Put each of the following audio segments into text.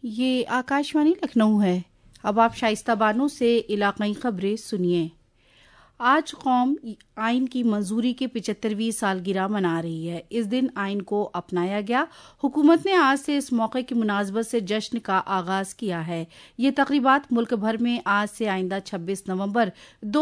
ये आकाशवाणी लखनऊ है। अब आप शाइस्ता बानो से इलाकाई खबरें सुनिए। आज कौम आइन की मंजूरी की 75वीं सालगिरह मना रही है। इस दिन आइन को अपनाया गया। हुकूमत ने आज से इस मौके की मुनासबत से जश्न का आगाज किया है। ये तकरीबात मुल्क भर में आज से आइंदा 26 नवंबर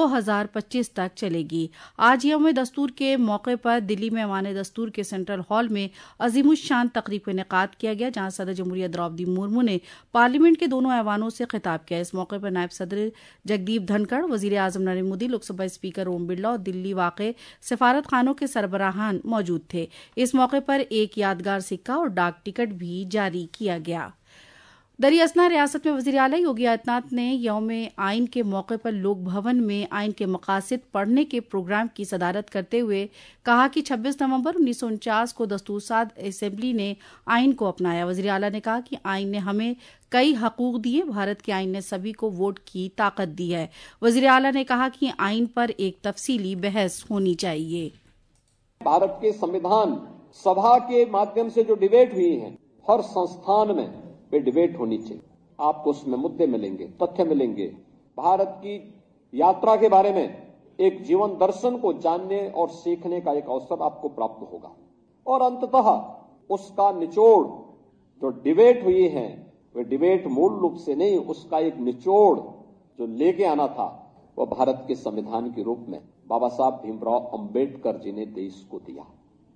2025 तक चलेगी। आज यौम दस्तूर के मौके पर दिल्ली में ऐवान दस्तूर के सेंट्रल हॉल में अजीमुश्शान तकरीब का इनेकाद किया गया, जहां सदर जमहूरिया द्रौपदी मुर्मू ने पार्लियामेंट के दोनों ऐवानों से खिताब किया। इस मौके पर नायब सदर जगदीप धनखड़, वजीर आजम नरेंद्र मोदी, लोकसभा स्पीकर ओम बिरला और दिल्ली वाक़े सफारत खानों के सरबराहान मौजूद थे। इस मौके पर एक यादगार सिक्का और डाक टिकट भी जारी किया गया। दरियासना रियासत में वज़ीर आला योगी आदित्यनाथ ने यौम आइन के मौके पर लोक भवन में आइन के मकासद पढ़ने के प्रोग्राम की सदारत करते हुए कहा कि 26 नवंबर 1949 को दस्तूरसाज असेंबली ने आइन को अपनाया। वज़ीर आला ने कहा कि आइन ने हमें कई हकूक दिए। भारत के आइन ने सभी को वोट की ताकत दी है। वज़ीर आला ने कहा कि आइन पर एक तफसीली बहस होनी चाहिए। भारत के संविधान सभा के माध्यम से जो डिबेट हुई है, हर संस्थान में वे डिबेट होनी चाहिए। आपको उसमें मुद्दे मिलेंगे, तथ्य मिलेंगे। भारत की यात्रा के बारे में एक जीवन दर्शन को जानने और सीखने का एक अवसर आपको प्राप्त होगा। और अंततः उसका निचोड़ जो डिबेट हुई है, वह डिबेट मूल रूप से नहीं, उसका एक निचोड़ जो लेके आना था, वह भारत के संविधान के रूप में बाबा साहब भीमराव अंबेडकर जी ने देश को दिया।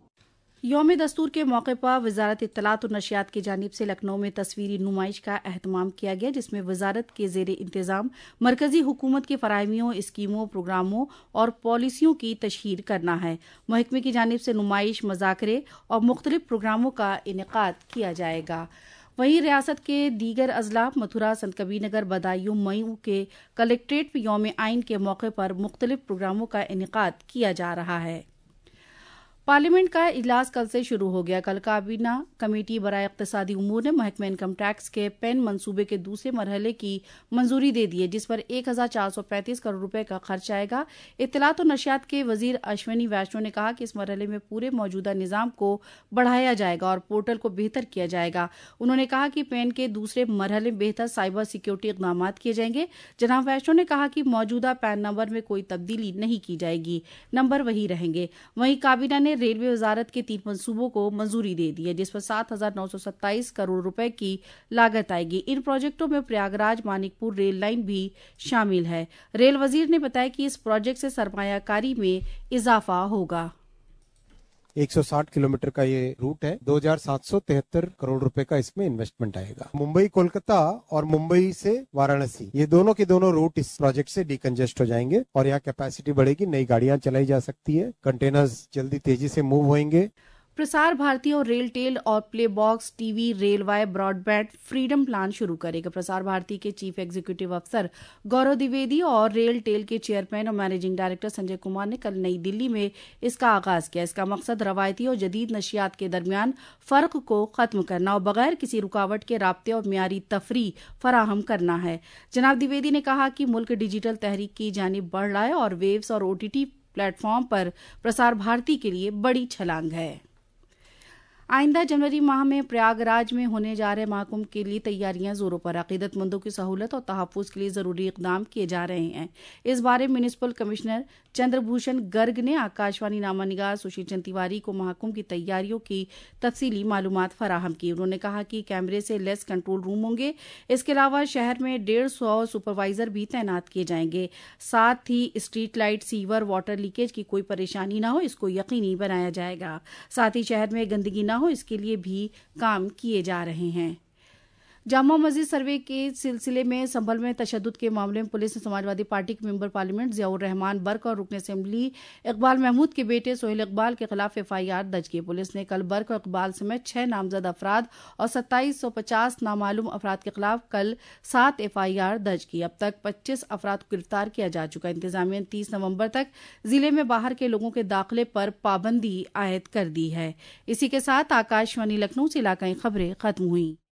यौम दस्तूर के मौके पर वजारत इत्तलात और नशियात की जानिब से लखनऊ में तस्वीरी नुमाइश का एहतमाम किया गया, जिसमें वजारत के ज़ेर इंतज़ाम मरकजी हुकूमत की फराहमियों, स्कीमों, प्रोग्रामों और पॉलिसियों की तशहीर करना है। महकमे की जानिब से नुमाइश, मज़ाकरे और मुख्तलिफ प्रोग्रामों का इनेकाद किया जाएगा। वहीं रियासत के दीगर अजला मथुरा, संतकबीरनगर, बदायूं, मऊ के कलेक्ट्रेट में यौम आइन के मौके पर मुख्तलिफ प्रोग्रामों का इनेकाद किया जा रहा है। पार्लियामेंट का इजलास कल से शुरू हो गया। कल काबीना कमेटी बराए इक्तिसादी उमूर ने महकमा इनकम टैक्स के पेन मंसूबे के दूसरे मरहले की मंजूरी दे दी है, जिस पर 1435 करोड़ रुपए का खर्च आएगा। इत्तलात और नशियात के वजीर अश्विनी वैष्णव ने कहा कि इस मरहले में पूरे मौजूदा निज़ाम को बढ़ाया जाएगा और पोर्टल को बेहतर किया जाएगा। उन्होंने कहा कि पेन के दूसरे मरहले में बेहतर साइबर सिक्योरिटी इक़दाम किए जाएंगे। जनाब वैष्णव ने कहा कि मौजूदा पैन नंबर में कोई तब्दीली नहीं की जाएगी, नंबर वही रहेंगे। वहीं काबीना ने रेलवे वजारत के 3 मंसूबों को मंजूरी दे दी है, जिस पर 7,927 करोड़ रुपए की लागत आएगी। इन प्रोजेक्टों में प्रयागराज मानिकपुर रेल लाइन भी शामिल है। रेल वजीर ने बताया कि इस प्रोजेक्ट से सरमायाकारी में इजाफा होगा। 160 किलोमीटर का ये रूट है। 2,773 करोड़ रुपए का इसमें इन्वेस्टमेंट आएगा। मुंबई कोलकाता और मुंबई से वाराणसी, ये दोनों के दोनों रूट इस प्रोजेक्ट से डिकंजेस्ट हो जाएंगे और यहाँ कैपेसिटी बढ़ेगी, नई गाड़ियां चलाई जा सकती है, कंटेनर्स जल्दी तेजी से मूव होंगे। प्रसार भारती और रेलटेल और play box TV RailWire broadband freedom plan शुरू करेगा। प्रसार भारती के चीफ एग्जीक्यूटिव अफसर गौरव द्विवेदी और रेलटेल के चेयरमैन और मैनेजिंग डायरेक्टर संजय कुमार ने कल नई दिल्ली में इसका आगाज किया। इसका मकसद रवायती और जदीद नशियात के दरमियान फर्क को खत्म करना और बगैर किसी रुकावट के राब्ते और मियारी तफरी फराहम करना है। जनाब द्विवेदी ने कहा कि मुल्क डिजिटल तहरीक की जानिब बढ़ रहा है और वेव्स और OTT प्लेटफॉर्म पर प्रसार भारती के लिए बड़ी छलांग है। आइंदा जनवरी माह में प्रयागराज में होने जा रहे महाकुंभ के लिए तैयारियां जोरों पर। अकीदतमंदों की सहूलत और तहफ़्फ़ुज़ के लिए ज़रूरी इक़दाम किए जा रहे हैं। इस बारे म्यूनिसिपल कमिश्नर चंद्रभूषण गर्ग ने आकाशवाणी नामानिगार सुशील चंद तिवारी को महाकुंभ की तैयारियों की तफसीली मालूमात फराहम की। उन्होंने कहा कि कैमरे से लेस कंट्रोल रूम होंगे। इसके अलावा शहर में 150 सुपरवाइजर भी तैनात किए जाएंगे। साथ ही street light, sewer, water leakage की कोई परेशानी न हो, इसको यकीनी बनाया जाएगा। साथ ही शहर में गंदगी न हो, इसके लिए भी काम किए जा रहे हैं। जामा मस्जिद सर्वे के सिलसिले में संभल में तशद्दुद के मामले में पुलिस ने समाजवादी पार्टी के मेंबर पार्लियामेंट ज़ियाउर रहमान बर्क और रुकन असेंबली इकबाल महमूद के बेटे सोहेल इकबाल के खिलाफ FIR दर्ज की। पुलिस ने कल बर्क और इकबाल समेत 6 नामजद अफराद और 2750 नामालूम अफराद के खिलाफ कल 7 FIR दर्ज की। अब तक 25 अफराद को गिरफ्तार किया जा चुका है। इंतजामिया ने 30 नवंबर तक जिले में बाहर के लोगों के दाखिले पर पाबंदी आयद कर दी है। इसी के साथ आकाशवाणी लखनऊ से इलाकाई खबरें खत्म हुई।